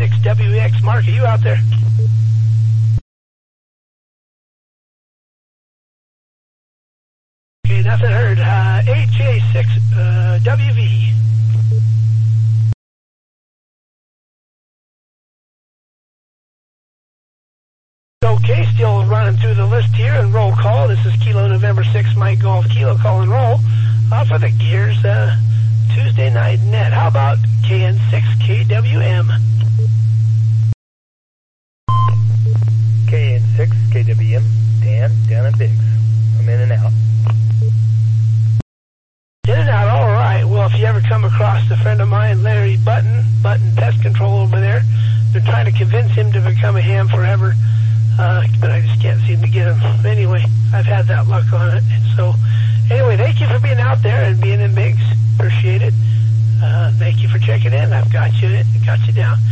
KN6WX. Mark, are you out there? Okay, nothing heard. HA6WV. Okay, still running through the list here and roll call. This is Kilo November 6, Mike Golf Kilo, call and roll. For the Gears Tuesday night net. How about KN6KWM? KN6KWM, Dan, down in Biggs. I'm in and out. In and out, all right. Well, if you ever come across a friend of mine, Larry Button Pest Control over there, they're trying to convince him to become a ham forever. But I just can't seem to get him. Anyway, I've had that luck on it. So, anyway, thank you for being out there and being in Biggs. Appreciate it. Thank you for checking in. I've got you down.